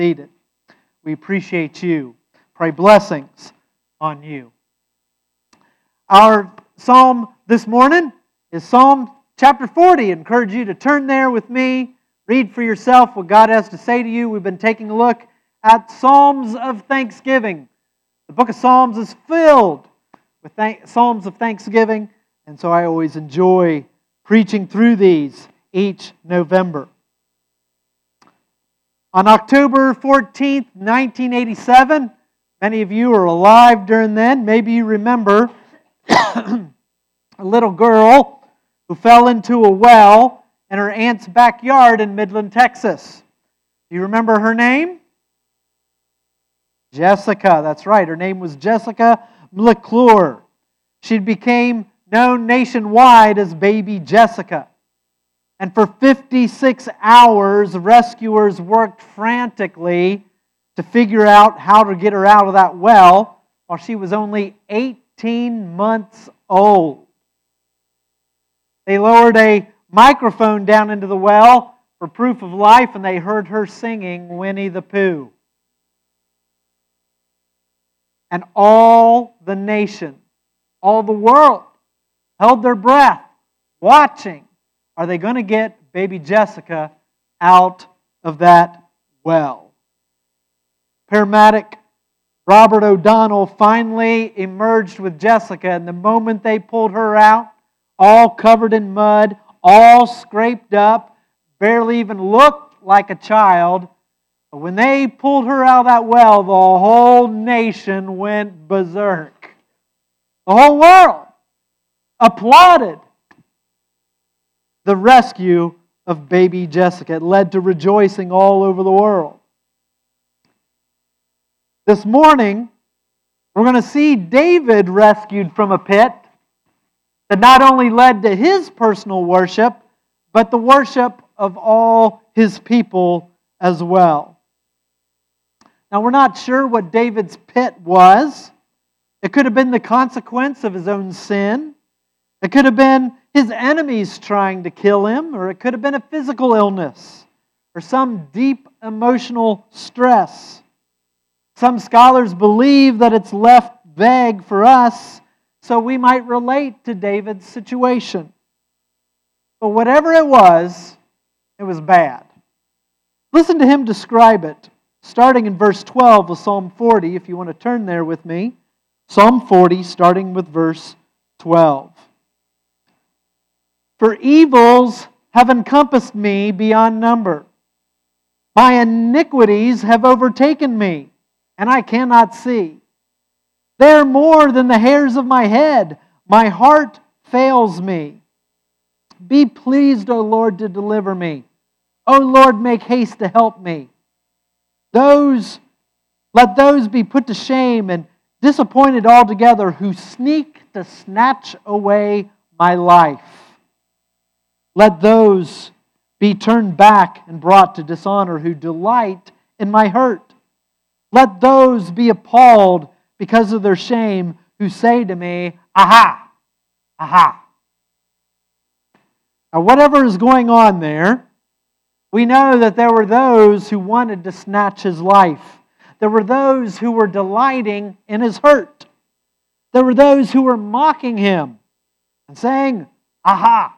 Seated. We appreciate you. Pray blessings on you. Our psalm this morning is Psalm chapter 40. I encourage you to turn there with me. Read for yourself what God has to say to you. We've been taking a look at Psalms of Thanksgiving. The book of Psalms is filled with Psalms of Thanksgiving, and so I always enjoy preaching through these each November. On October 14th, 1987, many of you are alive during then. Maybe you remember a little girl who fell into a well in her aunt's backyard in Midland, Texas. Do you remember her name? Jessica, that's right. Her name was Jessica McClure. She became known nationwide as Baby Jessica. And for 56 hours, rescuers worked frantically to figure out how to get her out of that well while she was only 18 months old. They lowered a microphone down into the well for proof of life, and they heard her singing Winnie the Pooh. And all the nation, all the world, held their breath, watching. Are they going to get baby Jessica out of that well? Paramedic Robert O'Donnell finally emerged with Jessica, and the moment they pulled her out, all covered in mud, all scraped up, barely even looked like a child, but when they pulled her out of that well, the whole nation went berserk. The whole world applauded the rescue of baby Jessica. It led to rejoicing all over the world. This morning, we're going to see David rescued from a pit that not only led to his personal worship, but the worship of all his people as well. Now, we're not sure what David's pit was. It could have been the consequence of his own sin. It could have been his enemies trying to kill him, or it could have been a physical illness, or some deep emotional stress. Some scholars believe that it's left vague for us, so we might relate to David's situation. But whatever it was bad. Listen to him describe it, starting in verse 12 of Psalm 40, if you want to turn there with me. Psalm 40, starting with verse 12. For evils have encompassed me beyond number. My iniquities have overtaken me, and I cannot see. They are more than the hairs of my head. My heart fails me. Be pleased, O Lord, to deliver me. O Lord, make haste to help me. Let those be put to shame and disappointed altogether who sneak to snatch away my life. Let those be turned back and brought to dishonor who delight in my hurt. Let those be appalled because of their shame who say to me, aha, aha. Now, whatever is going on there, we know that there were those who wanted to snatch his life. There were those who were delighting in his hurt. There were those who were mocking him and saying, aha.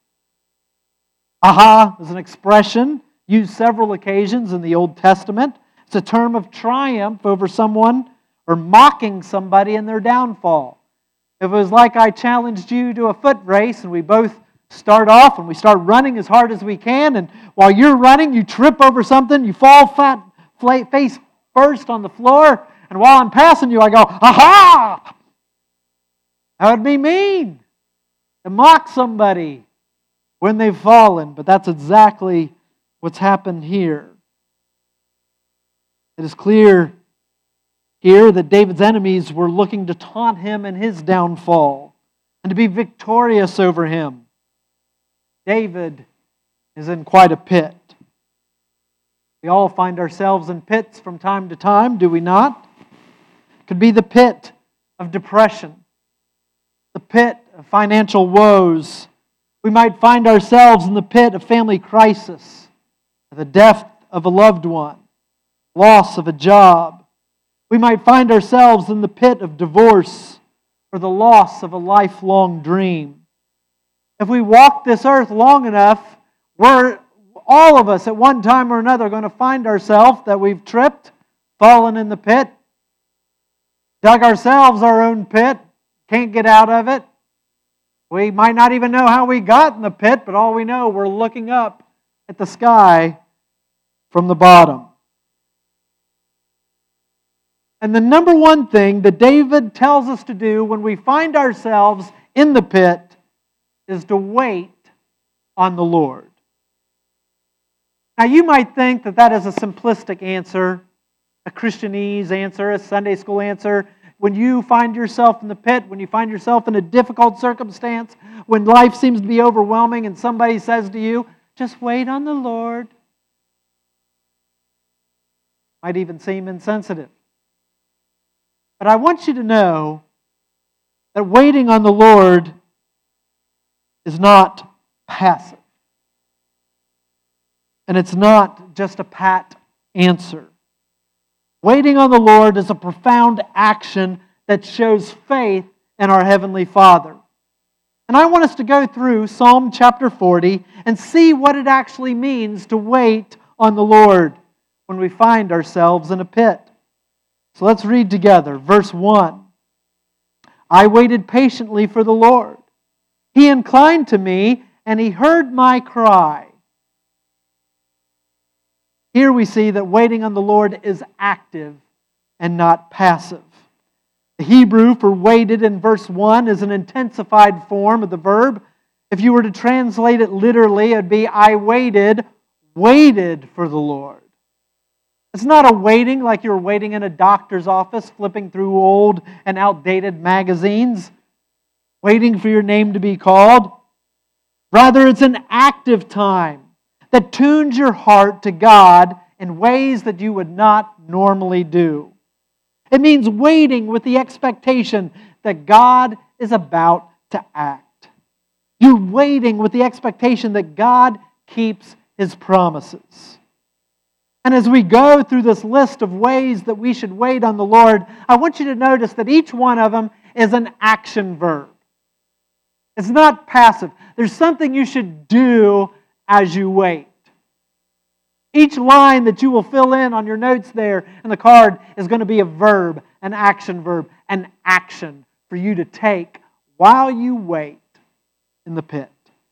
Aha is an expression used several occasions in the Old Testament. It's a term of triumph over someone or mocking somebody in their downfall. If it was like I challenged you to a foot race and we both start off and we start running as hard as we can, and while you're running, you trip over something, you fall face first on the floor, and while I'm passing you, I go, aha! That would be mean to mock somebody when they've fallen, but that's exactly what's happened here. It is clear here that David's enemies were looking to taunt him in his downfall and to be victorious over him. David is in quite a pit. We all find ourselves in pits from time to time, do we not? It could be the pit of depression, the pit of financial woes. We might find ourselves in the pit of family crisis, the death of a loved one, loss of a job. We might find ourselves in the pit of divorce or the loss of a lifelong dream. If we walk this earth long enough, we're all of us at one time or another going to find ourselves that we've tripped, fallen in the pit, dug ourselves our own pit, can't get out of it. We might not even know how we got in the pit, but all we know, we're looking up at the sky from the bottom. And the number one thing that David tells us to do when we find ourselves in the pit is to wait on the Lord. Now you might think that that is a simplistic answer, a Christianese answer, a Sunday school answer. When you find yourself in the pit, when you find yourself in a difficult circumstance, when life seems to be overwhelming and somebody says to you, just wait on the Lord. Might even seem insensitive. But I want you to know that waiting on the Lord is not passive. And it's not just a pat answer. Waiting on the Lord is a profound action that shows faith in our Heavenly Father. And I want us to go through Psalm chapter 40 and see what it actually means to wait on the Lord when we find ourselves in a pit. So let's read together. Verse 1. I waited patiently for the Lord. He inclined to me and He heard my cry. Here we see that waiting on the Lord is active and not passive. The Hebrew for waited in verse 1 is an intensified form of the verb. If you were to translate it literally, it would be, I waited for the Lord. It's not a waiting like you're waiting in a doctor's office, flipping through old and outdated magazines, waiting for your name to be called. Rather, it's an active time that tunes your heart to God in ways that you would not normally do. It means waiting with the expectation that God is about to act. You're waiting with the expectation that God keeps His promises. And as we go through this list of ways that we should wait on the Lord, I want you to notice that each one of them is an action verb. It's not passive. There's something you should do as you wait. Each line that you will fill in on your notes there in the card is going to be a verb, an action verb, an action for you to take while you wait in the pit.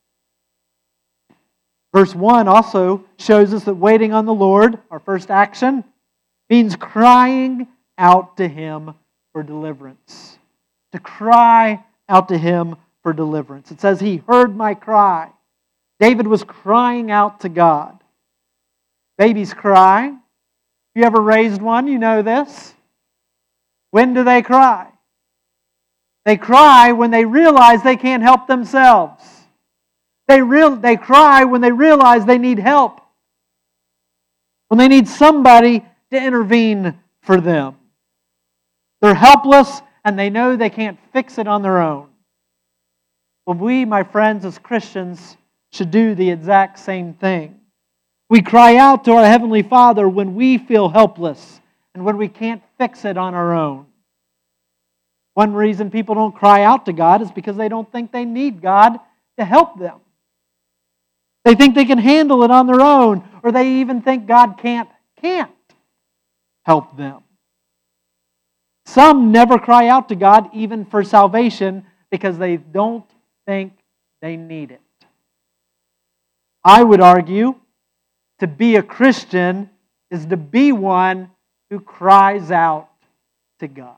Verse 1 also shows us that waiting on the Lord, our first action, means crying out to Him for deliverance. To cry out to Him for deliverance. It says, He heard my cry. David was crying out to God. Babies cry. You ever raised one? You know this. When do they cry? They cry when they realize they can't help themselves. They cry when they realize they need help. When they need somebody to intervene for them. They're helpless and they know they can't fix it on their own. Well, we, my friends, as Christians, should do the exact same thing. We cry out to our Heavenly Father when we feel helpless and when we can't fix it on our own. One reason people don't cry out to God is because they don't think they need God to help them. They think they can handle it on their own, or they even think God can't help them. Some never cry out to God even for salvation because they don't think they need it. I would argue to be a Christian is to be one who cries out to God.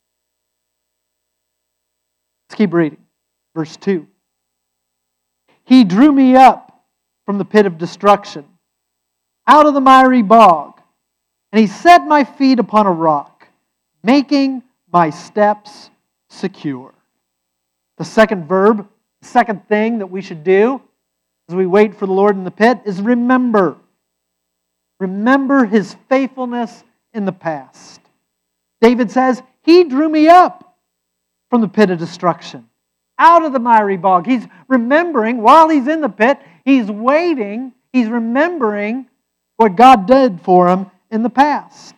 Let's keep reading. Verse 2. He drew me up from the pit of destruction, out of the miry bog, and He set my feet upon a rock, making my steps secure. The second verb, the second thing that we should do as we wait for the Lord in the pit is remember. Remember His faithfulness in the past. David says, He drew me up from the pit of destruction, out of the miry bog. He's remembering, while he's in the pit, he's waiting, he's remembering what God did for him in the past.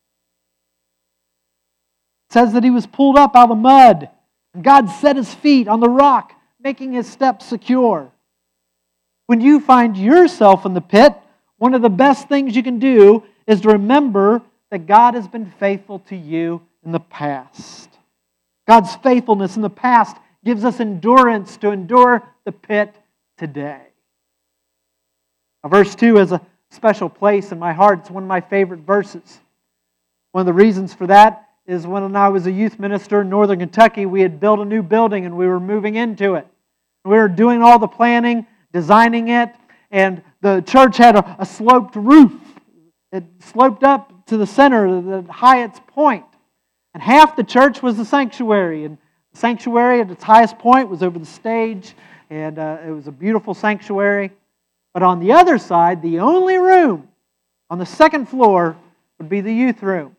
It says that he was pulled up out of the mud, and God set his feet on the rock, making his steps secure. When you find yourself in the pit, one of the best things you can do is to remember that God has been faithful to you in the past. God's faithfulness in the past gives us endurance to endure the pit today. Now, verse 2 has a special place in my heart. It's one of my favorite verses. One of the reasons for that is when I was a youth minister in Northern Kentucky, we had built a new building and we were moving into it. We were doing all the planning, designing it, and the church had a sloped roof. It sloped up to the center, the highest point. And half the church was the sanctuary. And the sanctuary at its highest point was over the stage, and it was a beautiful sanctuary. But on the other side, the only room on the second floor would be the youth room.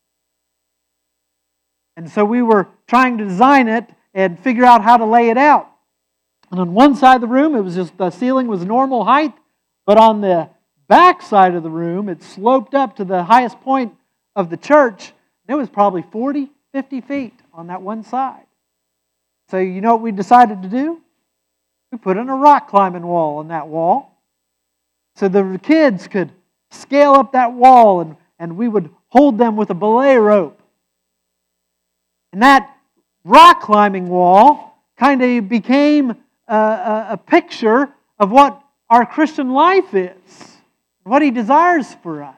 And so we were trying to design it and figure out how to lay it out. And on one side of the room, it was just the ceiling was normal height, but on the back side of the room, it sloped up to the highest point of the church. And it was probably 40, 50 feet on that one side. So you know what we decided to do? We put in a rock climbing wall on that wall, so the kids could scale up that wall, and we would hold them with a belay rope. And that rock climbing wall kind of became a picture of what our Christian life is, what He desires for us.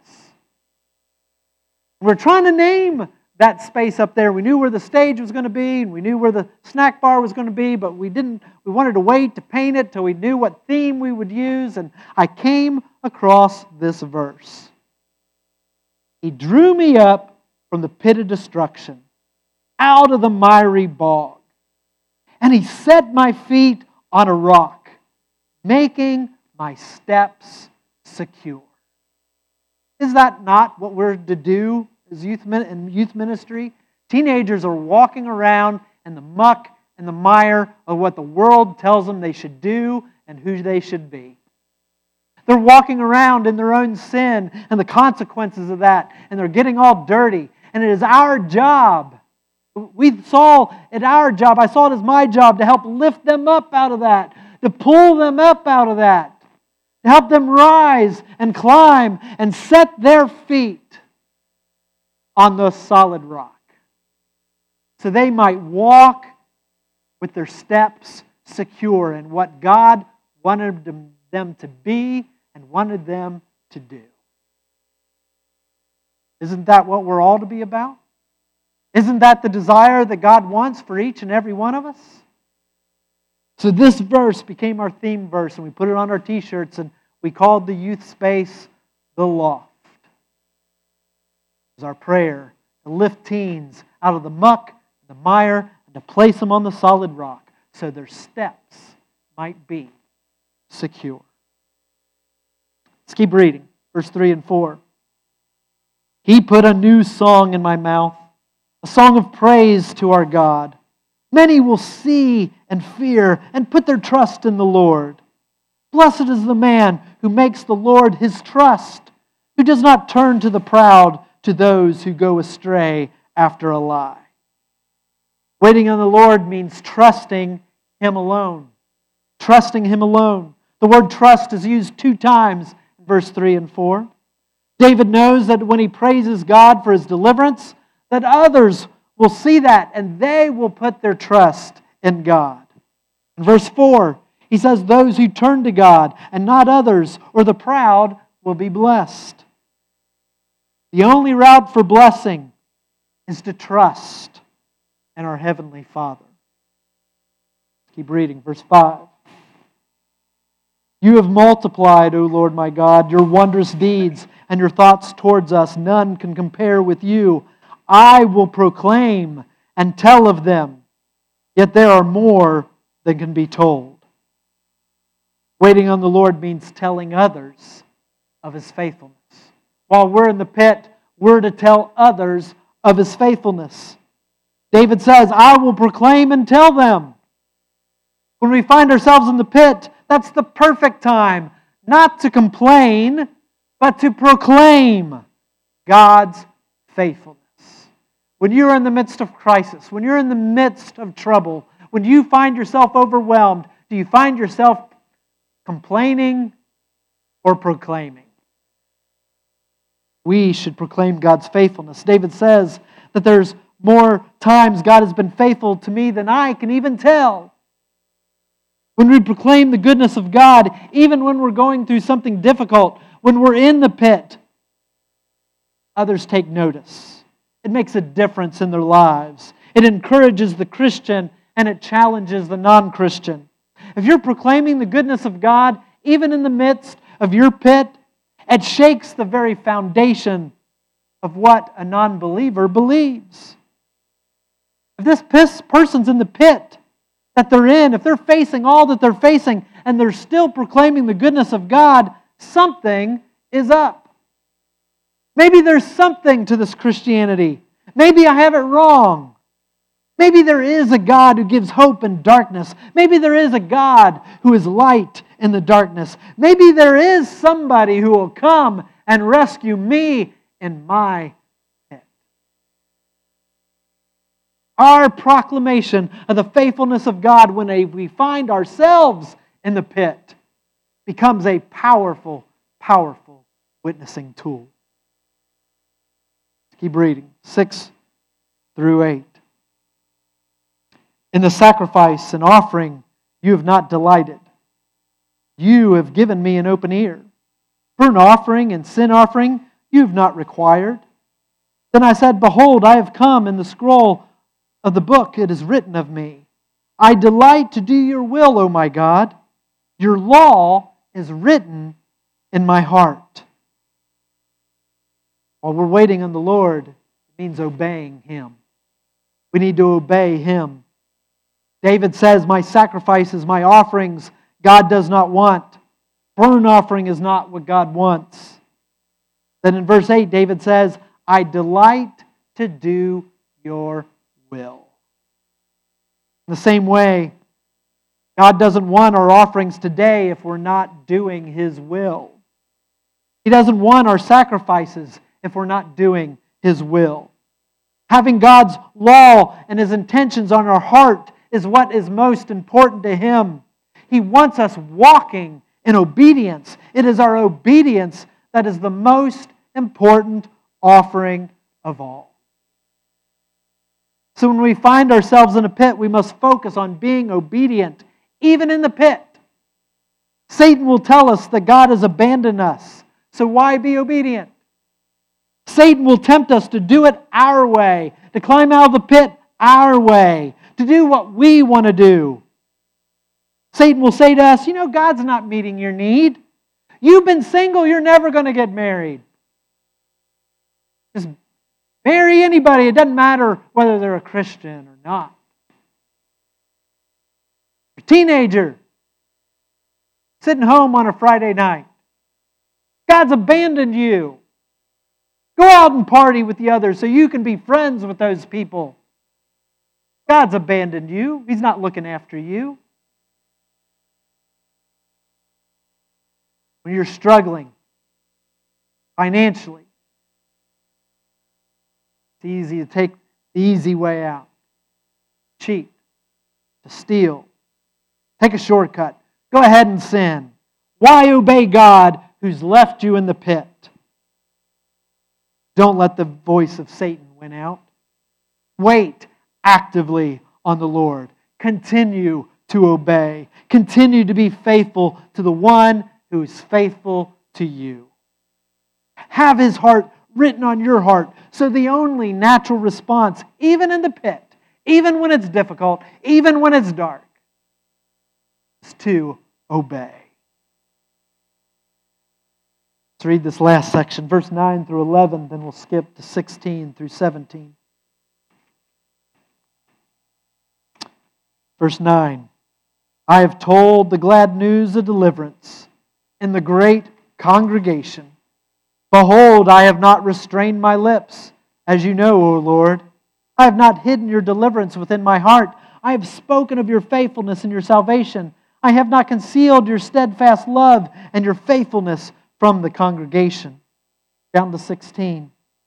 We're trying to name that space up there. We knew where the stage was going to be, and we knew where the snack bar was going to be, but we wanted to wait to paint it till we knew what theme we would use, and I came across this verse. He drew me up from the pit of destruction, out of the miry bog, and He set my feet on a rock, making my steps secure. Is that not what we're to do as youth ministry? Teenagers are walking around in the muck and the mire of what the world tells them they should do and who they should be. They're walking around in their own sin and the consequences of that, and they're getting all dirty. And it is our job. I saw it as my job to help lift them up out of that, to pull them up out of that, to help them rise and climb and set their feet on the solid rock, so they might walk with their steps secure in what God wanted them to be and wanted them to do. Isn't that what we're all to be about? Isn't that the desire that God wants for each and every one of us? So this verse became our theme verse, and we put it on our t-shirts, and we called the youth space the Loft. It was our prayer to lift teens out of the muck, the mire, and to place them on the solid rock so their steps might be secure. Let's keep reading. Verse 3 and 4. He put a new song in my mouth, a song of praise to our God. Many will see and fear and put their trust in the Lord. Blessed is the man who makes the Lord his trust, who does not turn to the proud, to those who go astray after a lie. Waiting on the Lord means trusting Him alone. Trusting Him alone. The word trust is used 2 times in verse 3 and 4. David knows that when he praises God for his deliverance, that others will see that and they will put their trust in God. In verse 4, he says, those who turn to God and not others or the proud will be blessed. The only route for blessing is to trust in our Heavenly Father. Let's keep reading. Verse 5. You have multiplied, O Lord my God, your wondrous deeds and your thoughts towards us. None can compare with you. I will proclaim and tell of them, yet there are more than can be told. Waiting on the Lord means telling others of His faithfulness. While we're in the pit, we're to tell others of His faithfulness. David says, I will proclaim and tell them. When we find ourselves in the pit, that's the perfect time, not to complain, but to proclaim. God's faithfulness. When you're in the midst of crisis, when you're in the midst of trouble, when you find yourself overwhelmed, do you find yourself complaining or proclaiming? We should proclaim God's faithfulness. David says that there's more times God has been faithful to me than I can even tell. When we proclaim the goodness of God, even when we're going through something difficult, when we're in the pit, others take notice. It makes a difference in their lives. It encourages the Christian and it challenges the non-Christian. If you're proclaiming the goodness of God, even in the midst of your pit, it shakes the very foundation of what a non-believer believes. If this person's in the pit that they're in, if they're facing all that they're facing and they're still proclaiming the goodness of God, something is up. Maybe there's something to this Christianity. Maybe I have it wrong. Maybe there is a God who gives hope in darkness. Maybe there is a God who is light in the darkness. Maybe there is somebody who will come and rescue me in my pit. Our proclamation of the faithfulness of God when we find ourselves in the pit becomes a powerful, powerful witnessing tool. Keep reading. 6 through 8. In the sacrifice and offering you have not delighted. You have given me an open ear. Burnt offering and sin offering you have not required. Then I said, Behold, I have come. In the scroll of the book it is written of me. I delight to do your will, O my God. Your law is written in my heart. While we're waiting on the Lord, it means obeying Him. We need to obey Him. David says, My sacrifices, my offerings, God does not want. Burnt offering is not what God wants. Then in verse 8, David says, I delight to do your will. In the same way, God doesn't want our offerings today if we're not doing His will. He doesn't want our sacrifices if we're not doing His will. Having God's law and His intentions on our heart is what is most important to Him. He wants us walking in obedience. It is our obedience that is the most important offering of all. So when we find ourselves in a pit, we must focus on being obedient, even in the pit. Satan will tell us that God has abandoned us, so why be obedient? Satan will tempt us to do it our way, to climb out of the pit our way, to do what we want to do. Satan will say to us, God's not meeting your need. You've been single, you're never going to get married. Just marry anybody. It doesn't matter whether they're a Christian or not. You're a teenager, sitting home on a Friday night. God's abandoned you. Go out and party with the others so you can be friends with those people. God's abandoned you. He's not looking after you. When you're struggling financially, it's easy to take the easy way out. Cheat, to steal, take a shortcut, go ahead and sin. Why obey God who's left you in the pit? Don't let the voice of Satan win out. Wait actively on the Lord. Continue to obey. Continue to be faithful to the one who is faithful to you. Have His heart written on your heart, so the only natural response, even in the pit, even when it's difficult, even when it's dark, is to obey. Let's read this last section, verse 9 through 11, then we'll skip to 16 through 17. Verse 9, I have told the glad news of deliverance in the great congregation. Behold, I have not restrained my lips, as you know, O Lord. I have not hidden your deliverance within my heart. I have spoken of your faithfulness and your salvation. I have not concealed your steadfast love and your faithfulness from the congregation. Down to 16.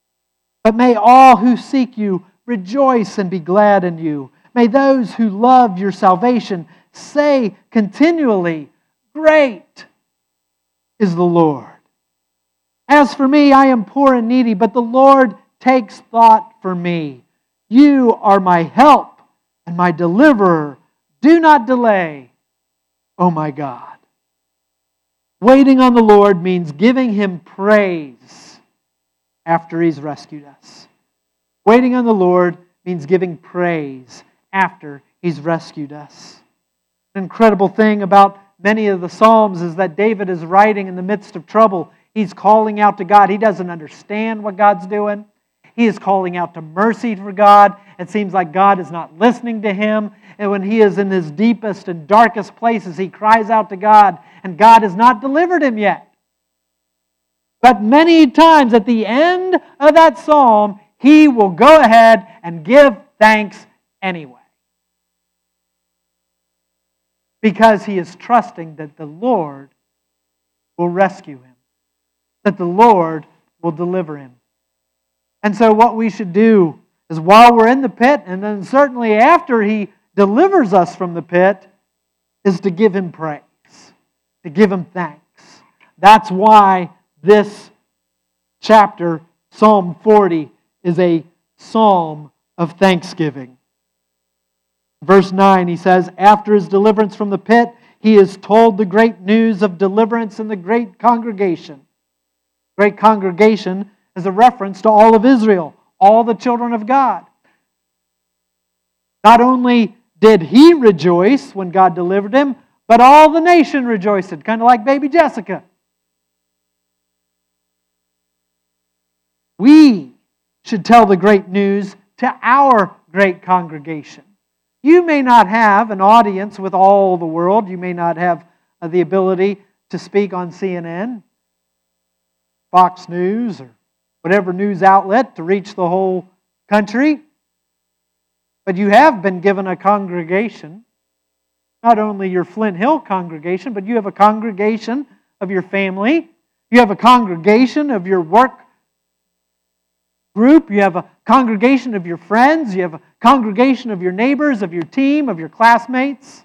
But may all who seek you rejoice and be glad in you. May those who love your salvation say continually, Great is the Lord. As for me, I am poor and needy, but the Lord takes thought for me. You are my help and my deliverer. Do not delay, oh my God. Waiting on the Lord means giving Him praise after He's rescued us. Waiting on the Lord means giving praise after He's rescued us. An incredible thing about many of the Psalms is that David is writing in the midst of trouble. He's calling out to God. He doesn't understand what God's doing. He is calling out to mercy for God. It seems like God is not listening to him. And when he is in his deepest and darkest places, he cries out to God, and God has not delivered him yet. But many times at the end of that psalm, he will go ahead and give thanks anyway. Because he is trusting that the Lord will rescue him, that the Lord will deliver him. And so what we should do is while we're in the pit, and then certainly after he delivers us from the pit, is to give him praise, to give him thanks. That's why this chapter, Psalm 40, is a psalm of thanksgiving. Verse 9, he says, after his deliverance from the pit, he is told the great news of deliverance in the great congregation. Great congregation is a reference to all of Israel, all the children of God. Not only did he rejoice when God delivered him, but all the nation rejoiced, kind of like baby Jessica. We should tell the great news to our great congregation. You may not have an audience with all the world. You may not have the ability to speak on CNN, Fox News, or whatever news outlet to reach the whole country. But you have been given a congregation, not only your Flint Hill congregation, but you have a congregation of your family. You have a congregation of your work group. You have a congregation of your friends. You have a congregation of your neighbors, of your team, of your classmates.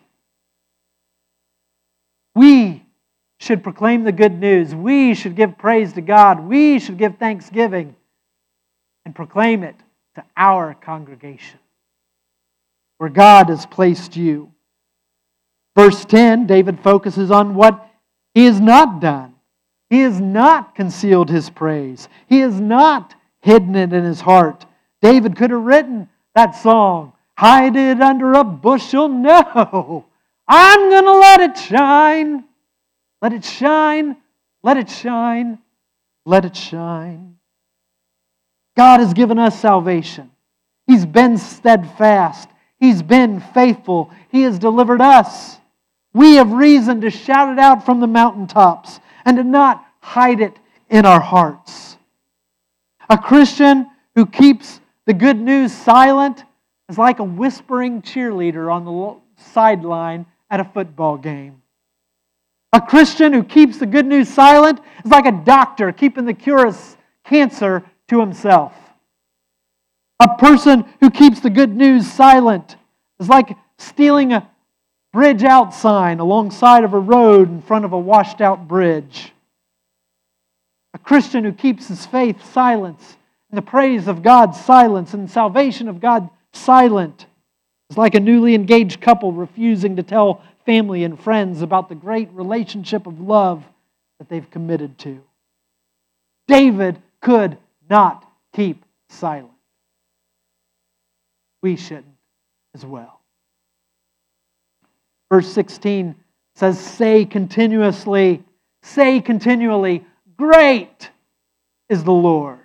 We should proclaim the good news. We should give praise to God. We should give thanksgiving and proclaim it to our congregation where God has placed you. Verse 10, David focuses on what he has not done. He has not concealed his praise. He has not hidden it in his heart. David could have written that song, hide it under a bushel. No, I'm going to let it shine. Let it shine, let it shine, let it shine. God has given us salvation. He's been steadfast. He's been faithful. He has delivered us. We have reason to shout it out from the mountaintops and to not hide it in our hearts. A Christian who keeps the good news silent is like a whispering cheerleader on the sideline at a football game. A Christian who keeps the good news silent is like a doctor keeping the cure of cancer to himself. A person who keeps the good news silent is like stealing a bridge out sign alongside of a road in front of a washed out bridge. A Christian who keeps his faith silent and the praise of God silent and the salvation of God silent is like a newly engaged couple refusing to tell family and friends about the great relationship of love that they've committed to. David could not keep silent. We shouldn't as well. Verse 16 says, say continually, great is the Lord.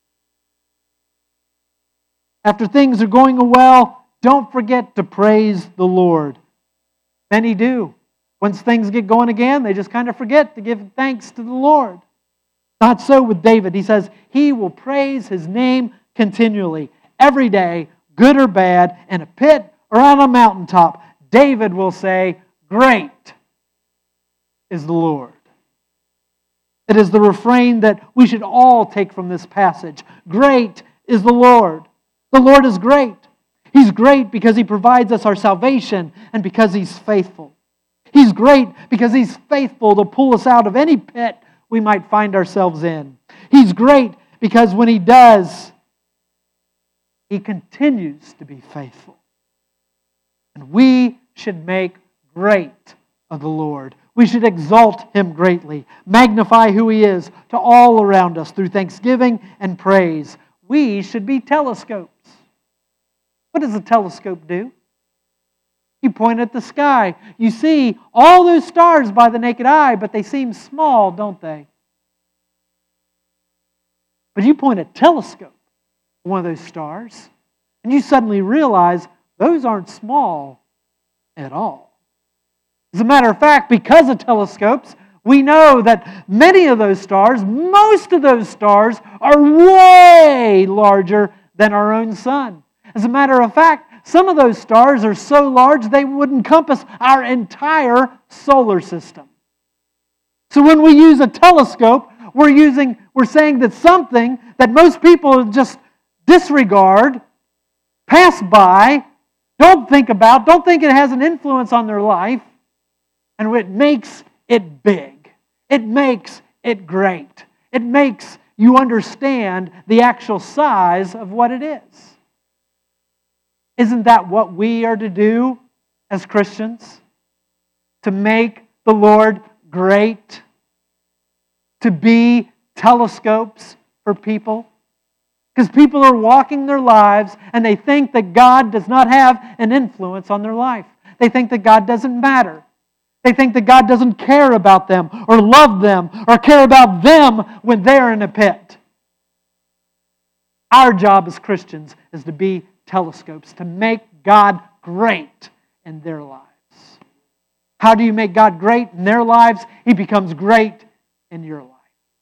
After things are going well, don't forget to praise the Lord. Many do. Once things get going again, they just kind of forget to give thanks to the Lord. Not so with David. He says he will praise his name continually, every day, good or bad, in a pit or on a mountaintop. David will say, great is the Lord. It is the refrain that we should all take from this passage. Great is the Lord. The Lord is great. He's great because He provides us our salvation and because He's faithful. He's great because He's faithful to pull us out of any pit we might find ourselves in. He's great because when He does, He continues to be faithful. And we should make great of the Lord. We should exalt Him greatly, magnify who He is to all around us through thanksgiving and praise. We should be telescopes. What does a telescope do? You point at the sky. You see all those stars by the naked eye, but they seem small, don't they? But you point a telescope at one of those stars, and you suddenly realize those aren't small at all. As a matter of fact, because of telescopes, we know that many of those stars, most of those stars, are way larger than our own sun. As a matter of fact, some of those stars are so large they would encompass our entire solar system. So when we use a telescope, we're saying that something that most people just disregard, pass by, don't think about, don't think it has an influence on their life, and it makes it big. It makes it great. It makes you understand the actual size of what it is. Isn't that what we are to do as Christians? To make the Lord great? To be telescopes for people? Because people are walking their lives and they think that God does not have an influence on their life. They think that God doesn't matter. They think that God doesn't care about them or love them or care about them when they're in a pit. Our job as Christians is to be telescopes, to make God great in their lives. How do you make God great in their lives? He becomes great in your life.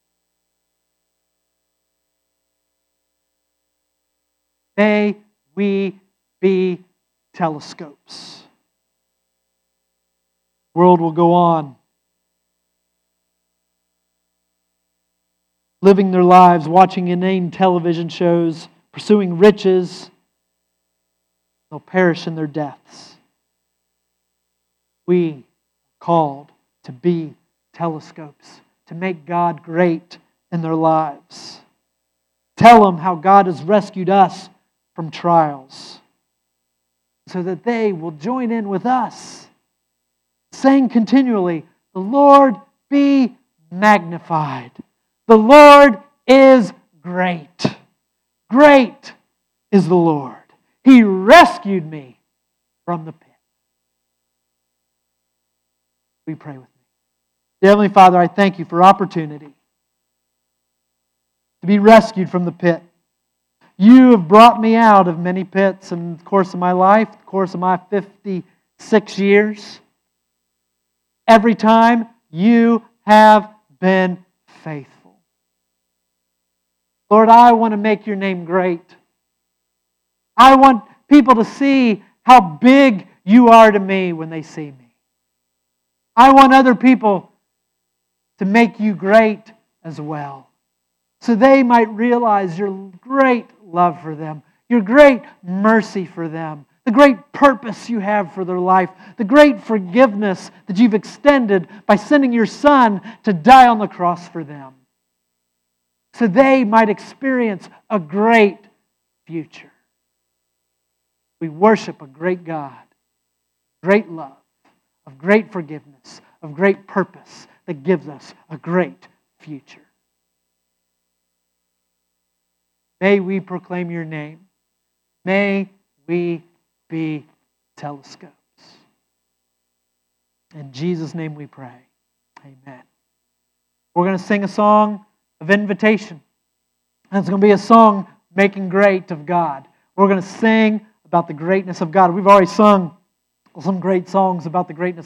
May we be telescopes. The world will go on, living their lives, watching inane television shows, pursuing riches. They'll perish in their deaths. We are called to be telescopes, to make God great in their lives. Tell them how God has rescued us from trials so that they will join in with us, saying continually, "The Lord be magnified. The Lord is great. Great is the Lord. He rescued me from the pit." Will you pray with me? Dear Heavenly Father, I thank You for opportunity to be rescued from the pit. You have brought me out of many pits in the course of my life, the course of my 56 years. Every time You have been faithful. Lord, I want to make Your name great. I want people to see how big You are to me when they see me. I want other people to make You great as well, so they might realize Your great love for them, Your great mercy for them, the great purpose You have for their life, the great forgiveness that You've extended by sending Your Son to die on the cross for them, so they might experience a great future. We worship a great God, great love, of great forgiveness, of great purpose that gives us a great future. May we proclaim Your name. May we be telescopes. In Jesus' name we pray. Amen. We're going to sing a song of invitation. And it's going to be a song making great of God. We're going to sing about the greatness of God. We've already sung some great songs about the greatness